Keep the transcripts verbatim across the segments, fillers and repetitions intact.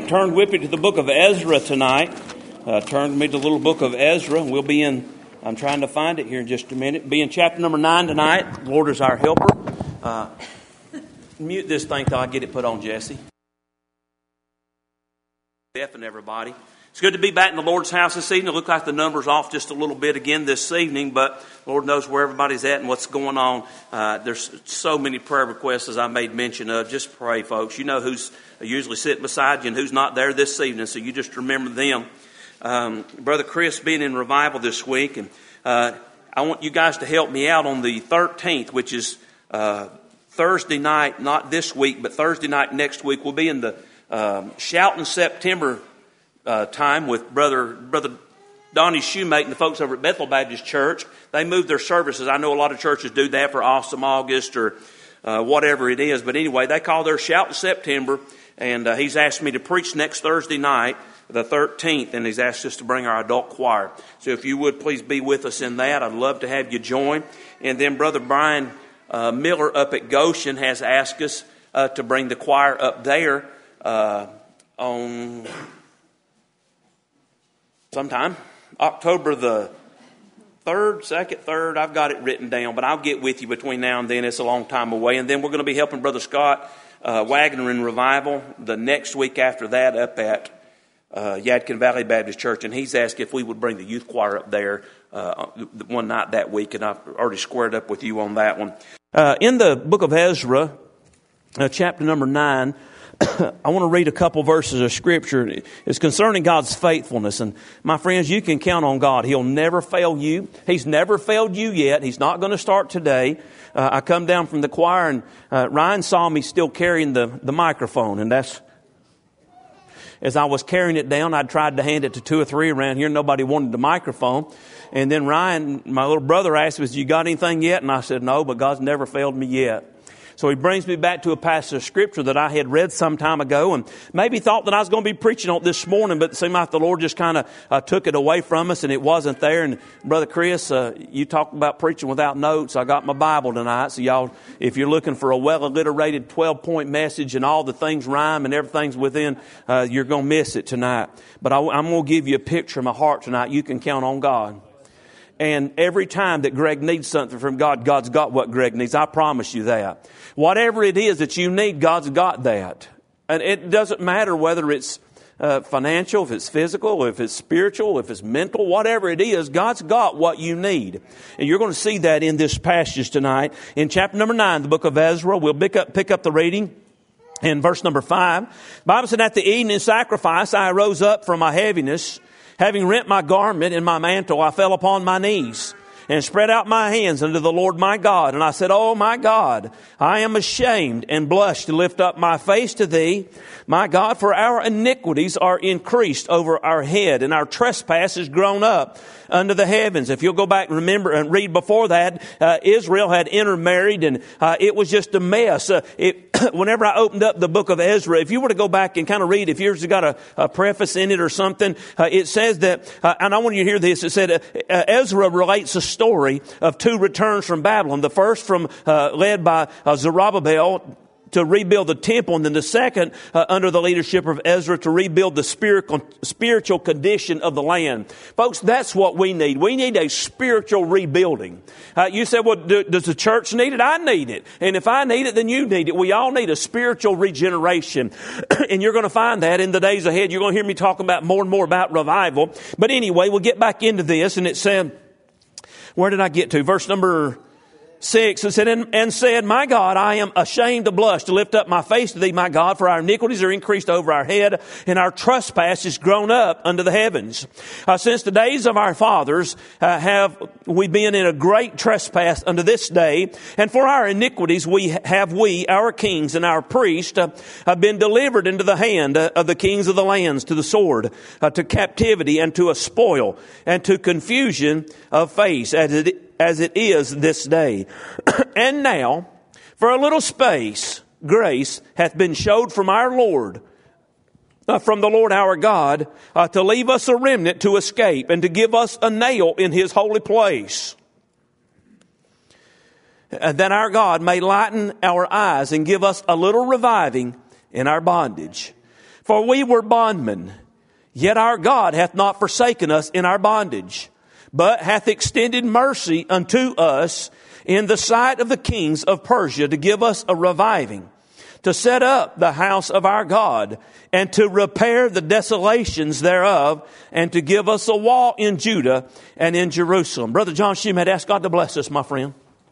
Turn with me to the book of Ezra tonight. Uh, turn with me to the little book of Ezra. We'll be in, I'm trying to find it here in just a minute. Be in chapter number nine tonight. The Lord is our helper. Uh, mute this thing till I get it put on, Jesse. F and everybody. It's good to be back in the Lord's house this evening. It looks like the number's off just a little bit again this evening, but the Lord knows where everybody's at and what's going on. Uh, there's so many prayer requests, as I made mention of. Just pray, folks. You know who's usually sitting beside you and who's not there this evening, so you just remember them. Um, Brother Chris being in revival this week, and uh, I want you guys to help me out on the thirteenth, which is uh, Thursday night, not this week, but Thursday night next week. We'll be in the um, Shouting September Uh, time with brother brother Donnie Shoemate and the folks over at Bethel Baptist Church. They moved their services. I know a lot of churches do that for Awesome August or uh, whatever it is. But anyway, they call their Shout in September, and uh, he's asked me to preach next Thursday night, the thirteenth, and he's asked us to bring our adult choir. So if you would please be with us in that, I'd love to have you join. And then Brother Brian uh, Miller up at Goshen has asked us uh, to bring the choir up there uh, on sometime, October the third, second, third, I've got it written down, but I'll get with you between now and then. It's a long time away. And then we're going to be helping Brother Scott uh, Wagner in revival the next week after that up at uh, Yadkin Valley Baptist Church. And he's asked if we would bring the youth choir up there uh, one night that week, and I've already squared up with you on that one. Uh, in the book of Ezra, uh, chapter number nine, I want to read a couple verses of Scripture. It's concerning God's faithfulness. And my friends, you can count on God. He'll never fail you. He's never failed you yet. He's not going to start today. Uh, I come down from the choir, and uh, Ryan saw me still carrying the, the microphone. And that's, as I was carrying it down, I tried to hand it to two or three around here. Nobody wanted the microphone. And then Ryan, my little brother, asked me, "You got anything yet?" And I said, "No, but God's never failed me yet." So he brings me back to a passage of Scripture that I had read some time ago, and maybe thought that I was going to be preaching on it this morning, but it seemed like the Lord just kind of uh, took it away from us, and it wasn't there. And Brother Chris, uh, you talked about preaching without notes. I got my Bible tonight, so y'all, if you're looking for a well-alliterated twelve-point message and all the things rhyme and everything's within, uh, you're going to miss it tonight. But I, I'm going to give you a picture of my heart tonight. You can count on God. And every time that Greg needs something from God, God's got what Greg needs. I promise you that. Whatever it is that you need, God's got that. And it doesn't matter whether it's uh, financial, if it's physical, if it's spiritual, if it's mental, whatever it is, God's got what you need. And you're going to see that in this passage tonight. In chapter number nine, the book of Ezra, we'll pick up, pick up the reading in verse number five. The Bible said, "At the evening sacrifice, I arose up from my heaviness. Having rent my garment and my mantle, I fell upon my knees and spread out my hands unto the Lord my God. And I said, Oh my God, I am ashamed and blush to lift up my face to thee, my God, for our iniquities are increased over our head, and our trespass is grown up under the heavens." If you'll go back and remember and read before that, uh, Israel had intermarried, and uh, it was just a mess. Uh, it, whenever I opened up the book of Ezra, if you were to go back and kind of read, if yours has got a, a preface in it or something, uh, it says that, uh, and I want you to hear this, it said uh, uh, Ezra relates a story of two returns from Babylon. The first from uh, led by uh, Zerubbabel to rebuild the temple, and then the second uh, under the leadership of Ezra to rebuild the spiritual spiritual condition of the land. Folks, that's what we need. We need a spiritual rebuilding. Uh, you said, well, do, does the church need it? I need it. And if I need it, then you need it. We all need a spiritual regeneration. And you're going to find that in the days ahead. You're going to hear me talking about more and more about revival. But anyway, we'll get back into this, and it said, where did I get to? Verse number Six, it said, and, and said, My God, I am ashamed to blush to lift up my face to thee, my God, for our iniquities are increased over our head, and our trespass is grown up unto the heavens. Uh, since the days of our fathers uh, have we been in a great trespass unto this day, and for our iniquities we have we, our kings and our priests, uh, have been delivered into the hand uh, of the kings of the lands, to the sword, uh, to captivity, and to a spoil, and to confusion of face, as it as it is this day. And now, for a little space, grace hath been showed from our Lord, uh, from the Lord our God, uh, to leave us a remnant to escape, and to give us a nail in his holy place, uh, that our God may lighten our eyes and give us a little reviving in our bondage. For we were bondmen, yet our God hath not forsaken us in our bondage, but hath extended mercy unto us in the sight of the kings of Persia, to give us a reviving, to set up the house of our God, and to repair the desolations thereof, and to give us a wall in Judah and in Jerusalem. Brother John Shim had asked God to bless us, my friend.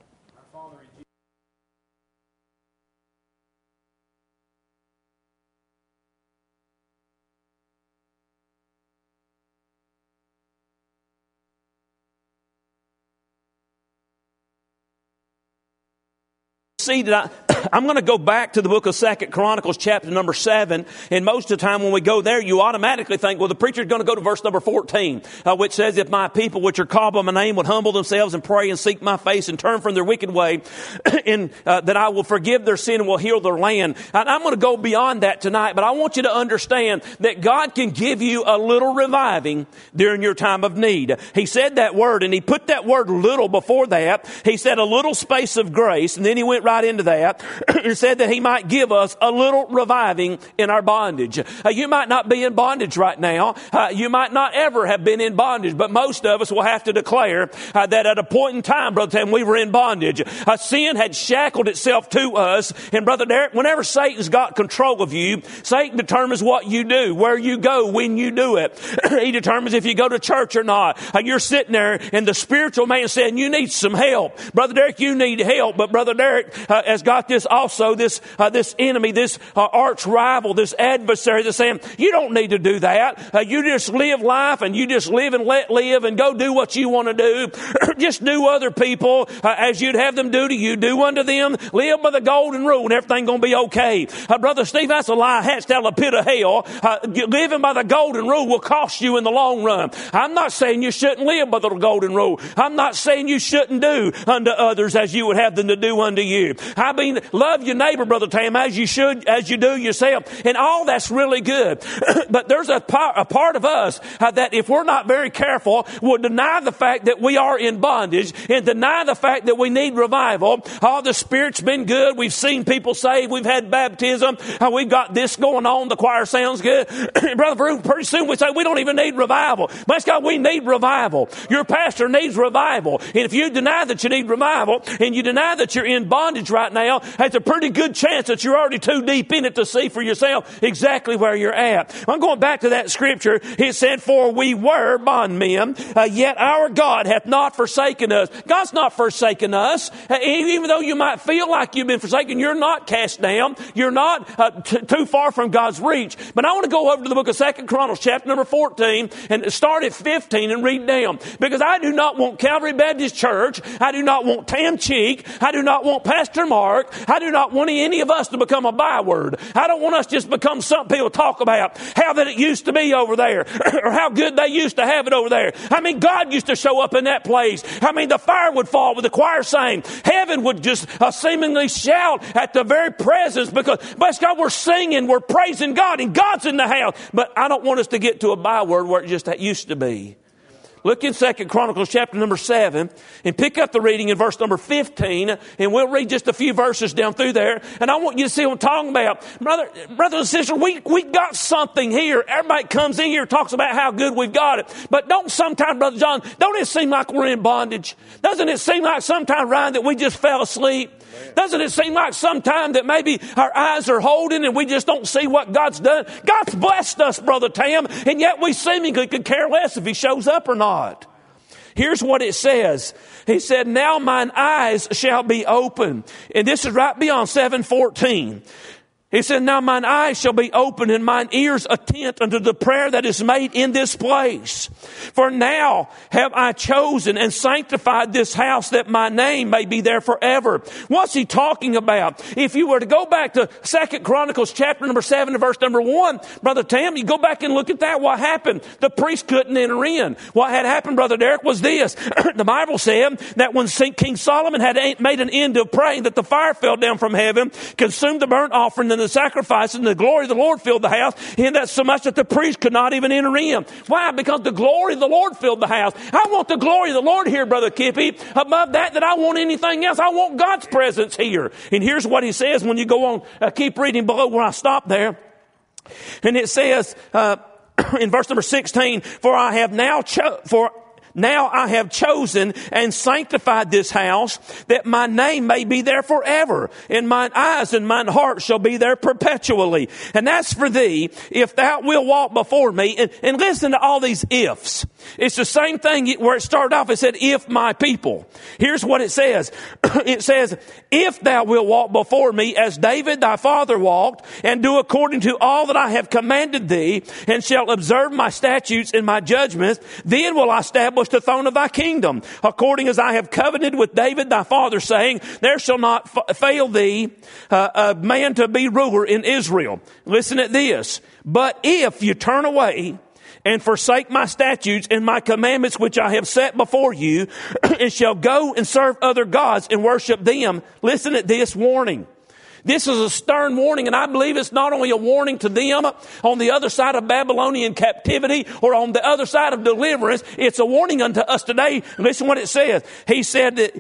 See that I, I'm going to go back to the book of Second Chronicles chapter number seven. And most of the time when we go there, you automatically think, well, the preacher's going to go to verse number fourteen, uh, which says, if my people which are called by my name would humble themselves and pray and seek my face and turn from their wicked way, and uh, that I will forgive their sin and will heal their land. And I'm going to go beyond that tonight, but I want you to understand that God can give you a little reviving during your time of need. He said that word, and he put that word little before that. He said a little space of grace, and then he went right into that and said that he might give us a little reviving in our bondage. Uh, you might not be in bondage right now. Uh, you might not ever have been in bondage, but most of us will have to declare uh, that at a point in time, Brother Tim, we were in bondage. Uh, sin had shackled itself to us. And Brother Derek, whenever Satan's got control of you, Satan determines what you do, where you go, when you do it. He determines if you go to church or not. Uh, you're sitting there and the spiritual man saying, you need some help. Brother Derek, you need help. But Brother Derek, Uh, has got this also, this uh, this enemy, this uh, arch rival, this adversary that's saying, you don't need to do that. Uh, you just live life and you just live and let live and go do what you want to do. Just do other people uh, as you'd have them do to you. Do unto them. Live by the golden rule and everything's going to be okay. Uh, Brother Steve, that's a lie hatched out of the pit of hell. Uh, living by the golden rule will cost you in the long run. I'm not saying you shouldn't live by the golden rule. I'm not saying you shouldn't do unto others as you would have them to do unto you. I mean, love your neighbor, Brother Tam, as you should, as you do yourself. And all that's really good. But there's a part, a part of us uh, that if we're not very careful, will deny the fact that we are in bondage and deny the fact that we need revival. Oh, the Spirit's been good. We've seen people saved. We've had baptism. Uh, we've got this going on. The choir sounds good. Brother Bruce, pretty soon we say we don't even need revival. Bless God, we need revival. Your pastor needs revival. And if you deny that you need revival and you deny that you're in bondage right now, that's a pretty good chance that you're already too deep in it to see for yourself exactly where you're at. I'm going back to that scripture. It said, for we were bondmen, uh, yet our God hath not forsaken us. God's not forsaken us. Uh, even though you might feel like you've been forsaken, you're not cast down. You're not uh, t- too far from God's reach. But I want to go over to the book of Second Chronicles, chapter number fourteen, and start at fifteen and read down. Because I do not want Calvary Baptist Church. I do not want Tam Cheek. I do not want Pastor Mark. I do not want any of us to become a byword. I don't want us just become some people talk about how that it used to be over there or how good they used to have it over there. I mean, God used to show up in that place. I mean, the fire would fall with the choir saying. Heaven would just uh, seemingly shout at the very presence because, bless God, we're singing, we're praising God, and God's in the house. But I don't want us to get to a byword where it just used to be. Look in Second Chronicles chapter number seven and pick up the reading in verse number fifteen, and we'll read just a few verses down through there. And I want you to see what I'm talking about. Brother, brothers and sisters, we, we got something here. Everybody comes in here, talks about how good we've got it. But don't sometimes, Brother John, don't it seem like we're in bondage? Doesn't it seem like sometimes, Ryan, that we just fell asleep? Doesn't it seem like sometimes that maybe our eyes are holding and we just don't see what God's done? God's blessed us, Brother Tam, and yet we seemingly could care less if He shows up or not. Here's what it says. He said, now mine eyes shall be open. And this is right beyond seven fourteen. He said, now mine eyes shall be open and mine ears attent unto the prayer that is made in this place. For now have I chosen and sanctified this house that my name may be there forever. What's he talking about? If you were to go back to Second Chronicles chapter number seven and verse number one, Brother Tam, you go back and look at that. What happened? The priest couldn't enter in. What had happened, Brother Derek, was this. The Bible said that when King Solomon had made an end of praying, that the fire fell down from heaven, consumed the burnt offering and the sacrifices, and the glory of the Lord filled the house, and that so much that the priest could not even enter in. Why? Because the glory of the Lord filled the house. I want the glory of the Lord here, Brother Kippy. Above that, that I want anything else. I want God's presence here. And here's what he says when you go on, uh, keep reading below where I stopped there. And it says, uh, in verse number sixteen, for I have now cho- for Now I have chosen and sanctified this house, that my name may be there forever, and mine eyes and mine heart shall be there perpetually. And as for thee, if thou wilt walk before me, and, and listen to all these ifs. It's the same thing where it started off. It said, if my people. Here's what it says. It says, if thou wilt walk before me as David thy father walked, and do according to all that I have commanded thee, and shalt observe my statutes and my judgments, then will I establish the throne of thy kingdom, according as I have covenanted with David thy father, saying, there shall not f- fail thee uh, a man to be ruler in Israel. Listen at this. But if you turn away and forsake my statutes and my commandments which I have set before you, and shall go and serve other gods and worship them. Listen at this warning. This is a stern warning, and I believe it's not only a warning to them on the other side of Babylonian captivity or on the other side of deliverance. It's a warning unto us today. Listen what it says. He said that,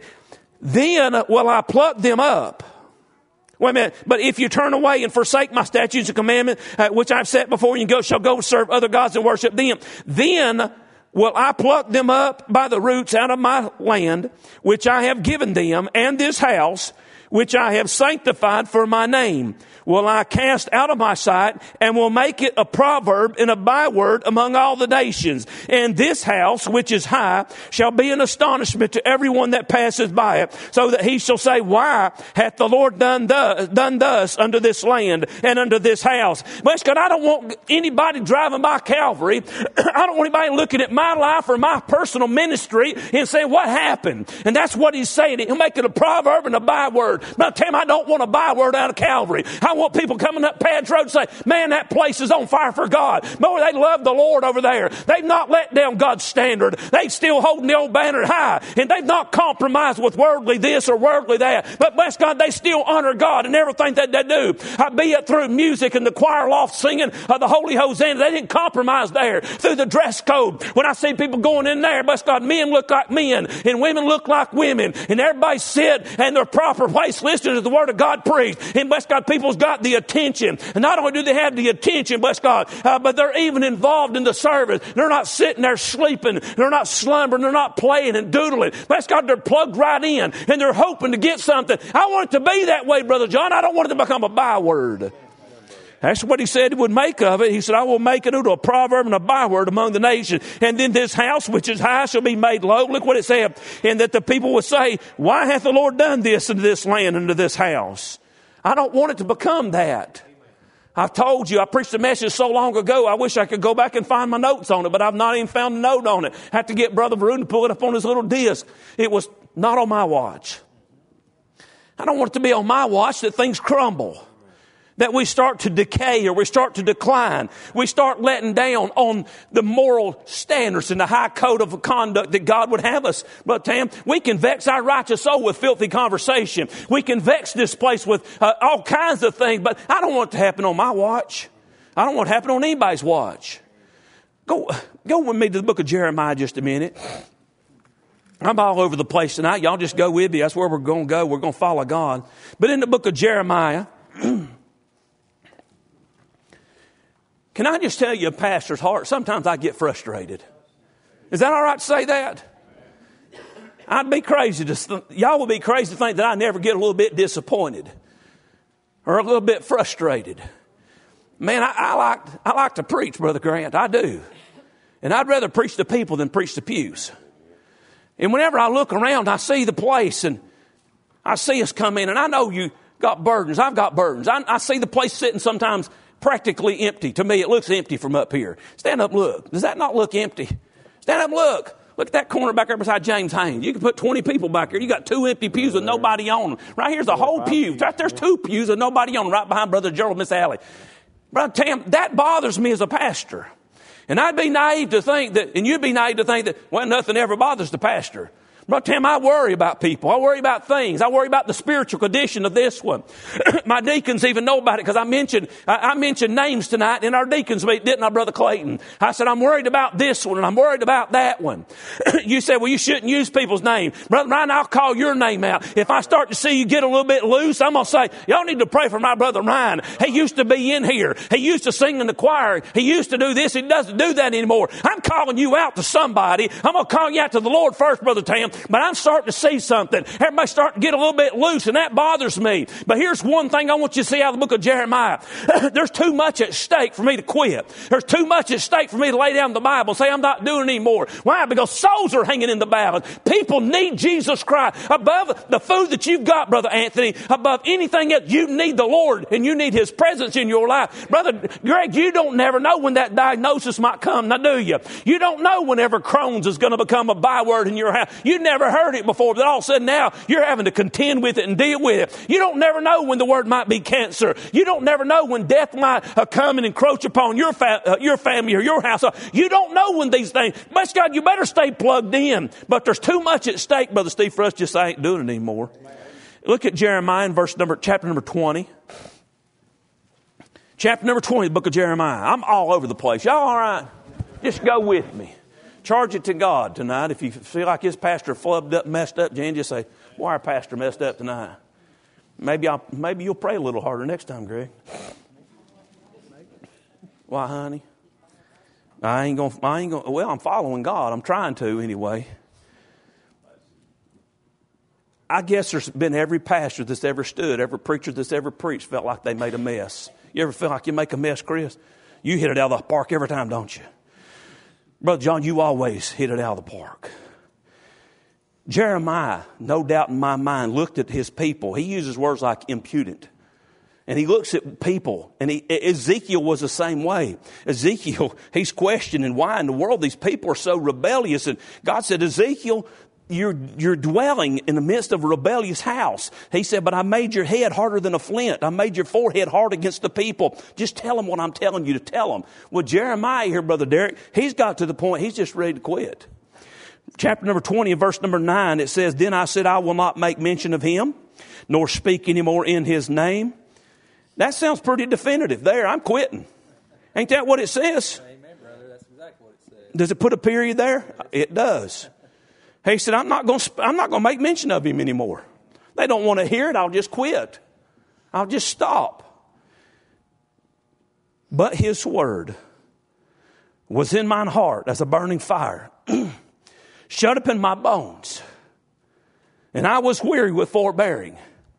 then will I pluck them up. Wait a minute. But if you turn away and forsake my statutes and commandments, uh, which I've set before you, and go, shall go serve other gods and worship them, then will I pluck them up by the roots out of my land, which I have given them, and this house, which I have sanctified for my name, will I cast out of my sight, and will make it a proverb and a byword among all the nations. And this house, which is high, shall be an astonishment to everyone that passes by it, so that he shall say, why hath the Lord done thus, done thus unto this land and unto this house? But God, I don't want anybody driving by Calvary. I don't want anybody looking at my life or my personal ministry and saying, what happened? And that's what he's saying. He'll make it a proverb and a byword. But I tell him, I don't want a byword out of Calvary. I want people coming up Pads Road and say, man, that place is on fire for God. Boy, they love the Lord over there. They've not let down God's standard. They're still holding the old banner high. And they've not compromised with worldly this or worldly that. But bless God, they still honor God in everything that they do. Uh, be it through music and the choir loft singing uh, the Holy Hosanna. They didn't compromise there. Through the dress code. When I see people going in there, bless God, men look like men and women look like women. And everybody sit in their proper place listening to the Word of God preached. And bless God, people's got the attention. And not only do they have the attention, bless God, uh, but they're even involved in the service. They're not sitting there sleeping. They're not slumbering. They're not playing and doodling. Bless God, they're plugged right in. And they're hoping to get something. I want it to be that way, Brother John. I don't want it to become a byword. That's what he said he would make of it. He said, I will make it into a proverb and a byword among the nations. And then this house, which is high, shall be made low. Look what it said. And that the people will say, why hath the Lord done this into this land, into this house? I don't want it to become that. I told you, I preached a message so long ago, I wish I could go back and find my notes on it, but I've not even found a note on it. I have to get Brother Varun to pull it up on his little disc. It was not on my watch. I don't want it to be on my watch that things crumble. That we start to decay or we start to decline. We start letting down on the moral standards and the high code of conduct that God would have us. But Tam, we can vex our righteous soul with filthy conversation. We can vex this place with uh, all kinds of things. But I don't want it to happen on my watch. I don't want it to happen on anybody's watch. Go, go with me to the book of Jeremiah just a minute. I'm all over the place tonight. Y'all just go with me. That's where we're going to go. We're going to follow God. But in the book of Jeremiah, can I just tell you a pastor's heart? Sometimes I get frustrated. Is that all right to say that? I'd be crazy to, th- y'all would be crazy to think that I never get a little bit disappointed or a little bit frustrated. Man, I, I like, I like to preach, Brother Grant. I do. And I'd rather preach to people than preach to pews. And whenever I look around, I see the place and I see us come in, and I know you got burdens. I've got burdens. I, I see the place sitting sometimes practically empty. To me, it looks empty from up here. Stand up, look. Does that not look empty? Stand up, look. Look at that corner back there beside James Haynes. You can put twenty people back here. You got two empty pews with nobody on them. Right here's a whole pew. Right there's two pews with nobody on them, right behind Brother Gerald and Miss Allie. Brother Tam, that bothers me as a pastor. And I'd be naive to think that, and you'd be naive to think that, well, nothing ever bothers the pastor. Brother Tim, I worry about people. I worry about things. I worry about the spiritual condition of this one. My deacons even know about it because I mentioned, I, I mentioned names tonight in our deacons meeting, didn't I, Brother Clayton? I said, I'm worried about this one and I'm worried about that one. You said, well, you shouldn't use people's name. Brother Ryan, I'll call your name out. If I start to see you get a little bit loose, I'm going to say, y'all need to pray for my brother Ryan. He used to be in here. He used to sing in the choir. He used to do this. He doesn't do that anymore. I'm calling you out to somebody. I'm going to call you out to the Lord first, Brother Tam. But I'm starting to see something. Everybody's starting to get a little bit loose, and that bothers me. But here's one thing I want you to see out of the book of Jeremiah. There's too much at stake for me to quit. There's too much at stake for me to lay down the Bible and say I'm not doing it anymore. Why? Because souls are hanging in the balance. People need Jesus Christ. Above the food that you've got, Brother Anthony, above anything else, you need the Lord, and you need His presence in your life. Brother Greg, you don't never know when that diagnosis might come, now do you? You don't know whenever Crohn's is going to become a byword in your house. You never heard it before, but all of a sudden now you're having to contend with it and deal with it. You don't never know when the word might be cancer. You don't never know when death might uh, come and encroach upon your fa- uh, your family or your house. You don't know when these things. Bless God, you better stay plugged in. But there's too much at stake, Brother Steve, for us just I ain't doing it anymore. Look at Jeremiah in verse number, chapter number twenty. Chapter number twenty, the book of Jeremiah. I'm all over the place. Y'all all right? Just go with me. Charge it to God tonight. If you feel like his pastor flubbed up, messed up, Jan, just say, why our pastor messed up tonight? Maybe I'll, maybe you'll pray a little harder next time, Greg. Why, honey? I ain't gonna, I ain't gonna, well, I'm following God. I'm trying to anyway. I guess there's been every pastor that's ever stood, every preacher that's ever preached felt like they made a mess. You ever feel like you make a mess, Chris? You hit it out of the park every time, don't you? Brother John, you always hit it out of the park. Jeremiah, no doubt in my mind, looked at his people. He uses words like impudent. And he looks at people. And he, Ezekiel was the same way. Ezekiel, he's questioning why in the world these people are so rebellious. And God said, Ezekiel, you're, you're dwelling in the midst of a rebellious house. He said, but I made your head harder than a flint. I made your forehead hard against the people. Just tell them what I'm telling you to tell them. Well, Jeremiah here, Brother Derek, he's got to the point he's just ready to quit. Chapter number twenty, verse number nine, it says, then I said, I will not make mention of him, nor speak anymore in his name. That sounds pretty definitive there. I'm quitting. Ain't that what it says? Amen, brother. That's exactly what it says. Does it put a period there? It does. He said, I'm not going to, I'm not going to make mention of him anymore. They don't want to hear it. I'll just quit. I'll just stop. But his word was in mine heart as a burning fire, shut up in my bones. And I was weary with forbearing,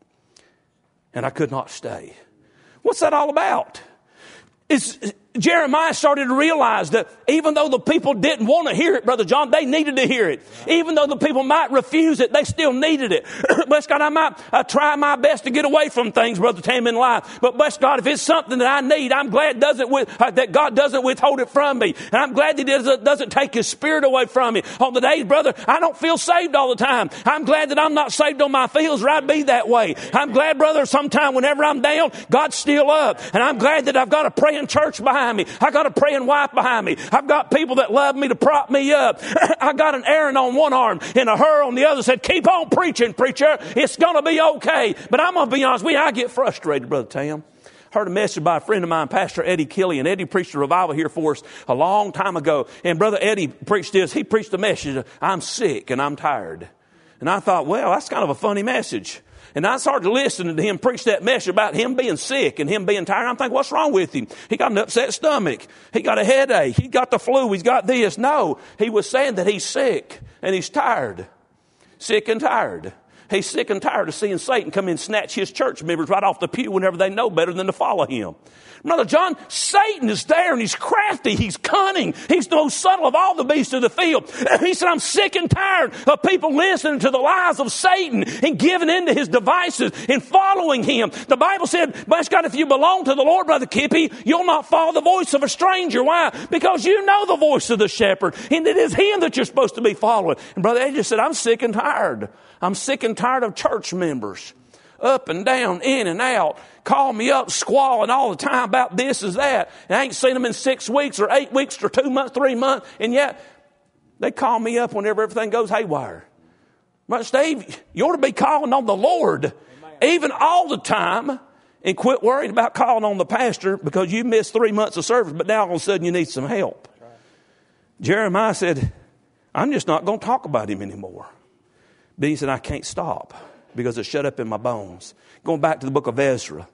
and I could not stay. What's that all about? It's, Jeremiah started to realize that even though the people didn't want to hear it, Brother John, they needed to hear it. Even though the people might refuse it, they still needed it. Bless God, I might uh, try my best to get away from things, Brother Tam, in life. But bless God, if it's something that I need, I'm glad doesn't with, uh, that God doesn't withhold it from me. And I'm glad that He doesn't, doesn't take His Spirit away from me. On the days, brother, I don't feel saved all the time. I'm glad that I'm not saved on my feels, or I'd be that way. I'm glad, brother, sometime whenever I'm down, God's still up. And I'm glad that I've got a praying church behind me. I got a praying wife behind me. I've got people that love me to prop me up. I got an Aaron on one arm and a her on the other. Said, keep on preaching, preacher. It's going to be okay. But I'm going to be honest with you, I get frustrated, Brother Tam. Heard a message by a friend of mine, Pastor Eddie Killian. Eddie preached a revival here for us a long time ago. And Brother Eddie preached this. He preached the message, I'm sick and I'm tired. And I thought, well, that's kind of a funny message. And I started listening to him preach that message about him being sick and him being tired. I'm thinking, what's wrong with him? He got an upset stomach. He got a headache. He got the flu. He's got this. No, he was saying that he's sick and he's tired. Sick and tired. He's sick and tired of seeing Satan come in and snatch his church members right off the pew whenever they know better than to follow him. Brother John, Satan is there and he's crafty. He's cunning. He's the most subtle of all the beasts of the field. He said, I'm sick and tired of people listening to the lies of Satan and giving in to his devices and following him. The Bible said, bless God, if you belong to the Lord, Brother Kippy, you'll not follow the voice of a stranger. Why? Because you know the voice of the shepherd, and it is him that you're supposed to be following. And Brother Eddie just said, I'm sick and tired. I'm sick and tired of church members. Up and down, in and out, call me up, squalling all the time about this is that. And I ain't seen them in six weeks or eight weeks or two months, three months. And yet they call me up whenever everything goes haywire. Brother Steve, you ought to be calling on the Lord even all the time and quit worrying about calling on the pastor because you missed three months of service, but now all of a sudden you need some help. Right. Jeremiah said, I'm just not going to talk about him anymore. But he said, I can't stop because it's shut up in my bones. Going back to the book of Ezra.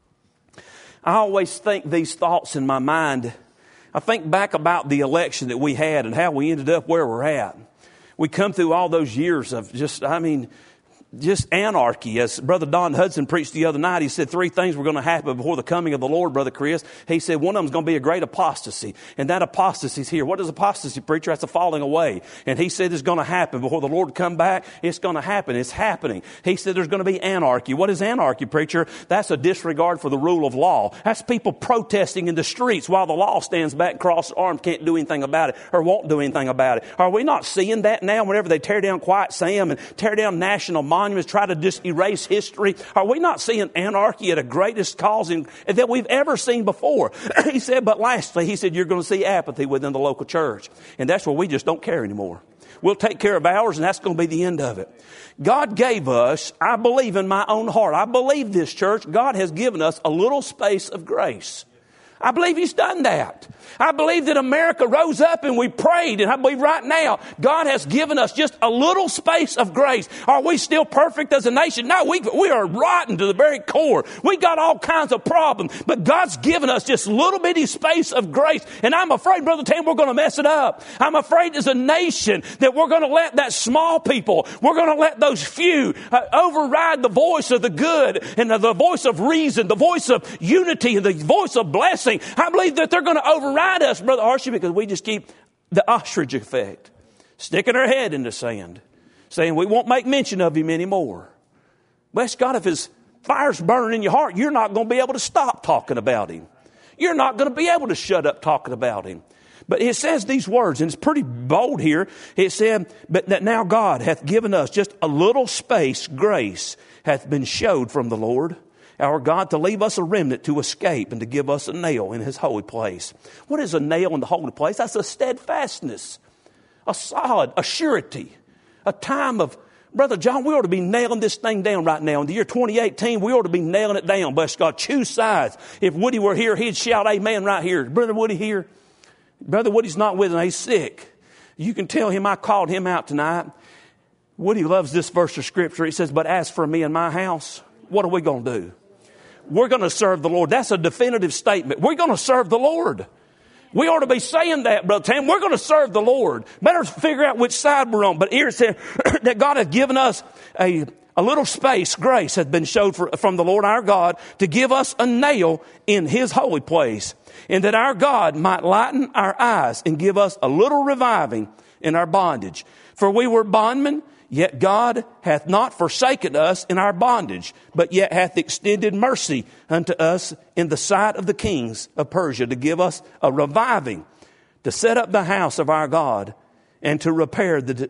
I always think these thoughts in my mind. I think back about the election that we had and how we ended up where we're at. We come through all those years of just, I mean, just anarchy. As Brother Don Hudson preached the other night, he said three things were going to happen before the coming of the Lord, Brother Chris. He said one of them is going to be a great apostasy. And that apostasy is here. What is apostasy, preacher? That's a falling away. And he said it's going to happen before the Lord come back. It's going to happen. It's happening. He said there's going to be anarchy. What is anarchy, preacher? That's a disregard for the rule of law. That's people protesting in the streets while the law stands back and crossed arms, can't do anything about it or won't do anything about it. Are we not seeing that now whenever they tear down Quiet Sam and tear down national monuments? Try to just erase history. Are we not seeing anarchy at a greatest cause in, that we've ever seen before? He said, but lastly, he said, you're going to see apathy within the local church. And that's where we just don't care anymore. We'll take care of ours, and that's going to be the end of it. God gave us, I believe in my own heart, I believe this church, God has given us a little space of grace. I believe He's done that. I believe that America rose up and we prayed. And I believe right now God has given us just a little space of grace. Are we still perfect as a nation? No, we, we are rotten to the very core. We got all kinds of problems. But God's given us just a little bitty space of grace. And I'm afraid, Brother Tim, we're going to mess it up. I'm afraid as a nation that we're going to let that small people, we're going to let those few uh, override the voice of the good and the, the voice of reason, the voice of unity and the voice of blessing. I believe that they're going to override us, Brother Archie, because we just keep the ostrich effect, sticking our head in the sand, saying we won't make mention of Him anymore. Bless God, if His fire's burning in your heart, you're not going to be able to stop talking about Him. You're not going to be able to shut up talking about Him. But it says these words, and it's pretty bold here. It said, but that now God hath given us just a little space, grace hath been showed from the Lord, our God, to leave us a remnant to escape and to give us a nail in His holy place. What is a nail in the holy place? That's a steadfastness, a solid, a surety, a time of, Brother John, we ought to be nailing this thing down right now. In the year twenty eighteen, we ought to be nailing it down. Bless God, choose sides. If Woody were here, he'd shout amen right here. Brother Woody here? Brother Woody's not with us. He's sick. You can tell him I called him out tonight. Woody loves this verse of Scripture. He says, but as for me and my house, what are we going to do? We're going to serve the Lord. That's a definitive statement. We're going to serve the Lord. We ought to be saying that, Brother Tam. We're going to serve the Lord. Better figure out which side we're on. But here it says that God has given us a, a little space. Grace has been showed for, from the Lord our God to give us a nail in His holy place, and that our God might lighten our eyes and give us a little reviving in our bondage. For we were bondmen, yet God hath not forsaken us in our bondage, but yet hath extended mercy unto us in the sight of the kings of Persia, to give us a reviving, to set up the house of our God, and to repair the,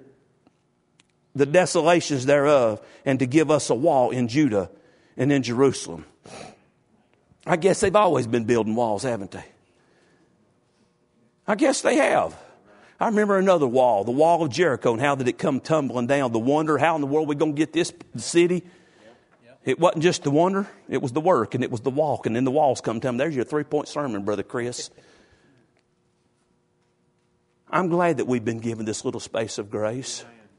the desolations thereof, and to give us a wall in Judah and in Jerusalem. I guess they've always been building walls, haven't they? I guess they have. I remember another wall, the wall of Jericho, and how did it come tumbling down? The wonder, how in the world are we going to get this city? It wasn't just the wonder, it was the work, and it was the walk, and then the walls come tumbling. There's your three-point sermon, Brother Chris. I'm glad that we've been given this little space of grace.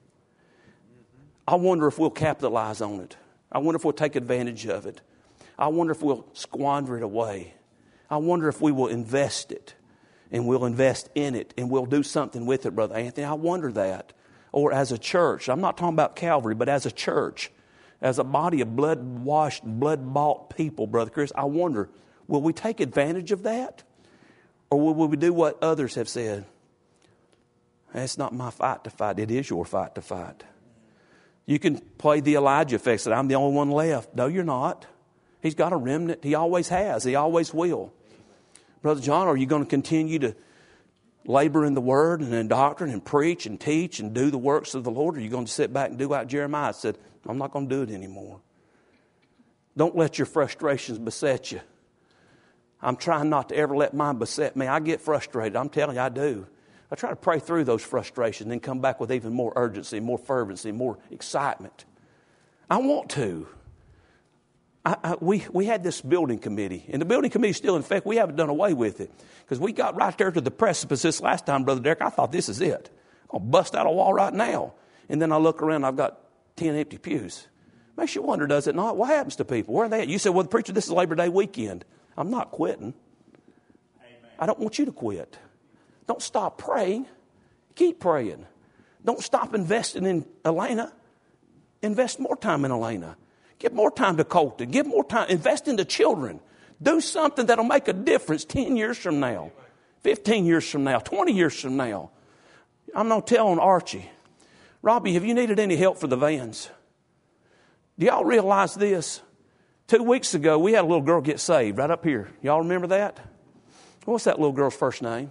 I wonder if we'll capitalize on it. I wonder if we'll take advantage of it. I wonder if we'll squander it away. I wonder if we will invest it. And we'll invest in it, and we'll do something with it, Brother Anthony. I wonder that. Or as a church, I'm not talking about Calvary, but as a church, as a body of blood-washed, blood-bought people, Brother Chris, I wonder, will we take advantage of that? Or will we do what others have said? That's not my fight to fight. It is your fight to fight. You can play the Elijah effect, that I'm the only one left. No, you're not. He's got a remnant. He always has. He always will. Brother John, are you going to continue to labor in the Word and in doctrine and preach and teach and do the works of the Lord? Or are you going to sit back and do like Jeremiah said, I'm not going to do it anymore? Don't let your frustrations beset you. I'm trying not to ever let mine beset me. I get frustrated. I'm telling you, I do. I try to pray through those frustrations and then come back with even more urgency, more fervency, more excitement. I want to. I, I, we, we had this building committee, and the building committee is still in effect. We haven't done away with it because we got right there to the precipice this last time, Brother Derek. I thought, this is it. I'll bust out a wall right now. And then I look around, I've got ten empty pews. Makes you wonder, does it not? What happens to people? Where are they at? You said, well, the preacher, this is Labor Day weekend. I'm not quitting. Amen. I don't want you to quit. Don't stop praying. Keep praying. Don't stop investing in Elena. Invest more time in Elena. Give more time to Colton. Give more time. Invest in the children. Do something that'll make a difference ten years from now, fifteen years from now, twenty years from now. I'm not telling Archie. Robbie, have you needed any help for the vans? Do y'all realize this? Two weeks ago, we had a little girl get saved right up here. Y'all remember that? What's that little girl's first name?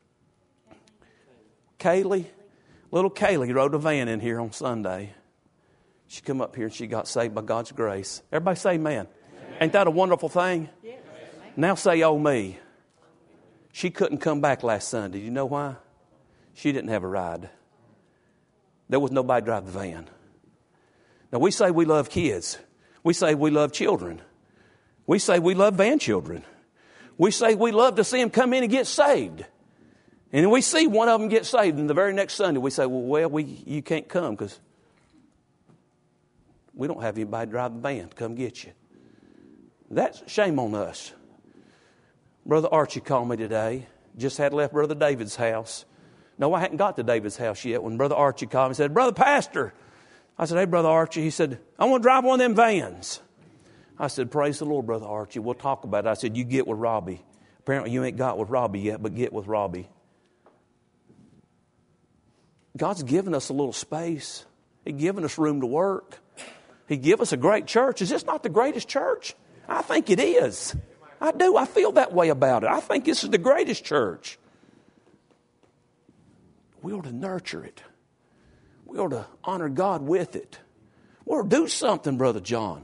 Kaylee. Little Kaylee rode a van in here on Sunday. She come up here and she got saved by God's grace. Everybody say amen. Amen. Ain't that a wonderful thing? Yes. Now say, oh me. She couldn't come back last Sunday. You know why? She didn't have a ride. There was nobody to drive the van. Now we say we love kids. We say we love children. We say we love van children. We say we love to see them come in and get saved. And we see one of them get saved, and the very next Sunday we say, well, well we, you can't come because we don't have anybody to drive the van to come get you. That's shame on us. Brother Archie called me today. Just had left Brother David's house. No, I hadn't got to David's house yet when Brother Archie called me and said, Brother Pastor. I said, hey, Brother Archie. He said, I want to drive one of them vans. I said, praise the Lord, Brother Archie. We'll talk about it. I said, you get with Robbie. Apparently you ain't got with Robbie yet, but get with Robbie. God's given us a little space. He's given us room to work. He give us a great church. Is this not the greatest church? I think it is. I do. I feel that way about it. I think this is the greatest church. We ought to nurture it. We ought to honor God with it. We ought to do something, Brother John.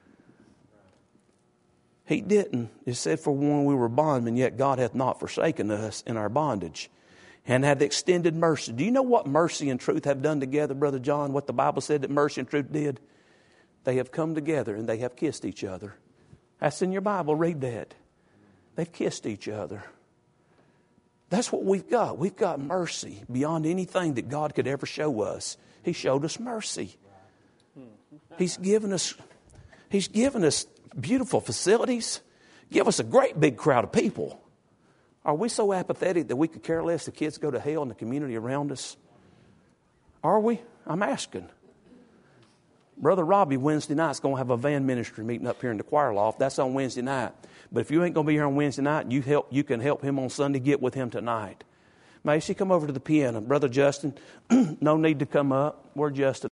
He didn't. It said, for when we were bondmen, yet God hath not forsaken us in our bondage, and hath extended mercy. Do you know what mercy and truth have done together, Brother John? What the Bible said that mercy and truth did? They have come together and they have kissed each other. That's in your Bible. Read that. They've kissed each other. That's what we've got. We've got mercy beyond anything that God could ever show us. He showed us mercy. He's given us, He's given us beautiful facilities. Give us a great big crowd of people. Are we so apathetic that we could care less if kids go to hell in the community around us? Are we? I'm asking. Brother Robbie Wednesday night's going to have a van ministry meeting up here in the choir loft. That's on Wednesday night. But if you ain't going to be here on Wednesday night, you help. You can help him on Sunday. Get with him tonight. Macy, come over to the piano. Brother Justin, no need to come up. Where's Justin?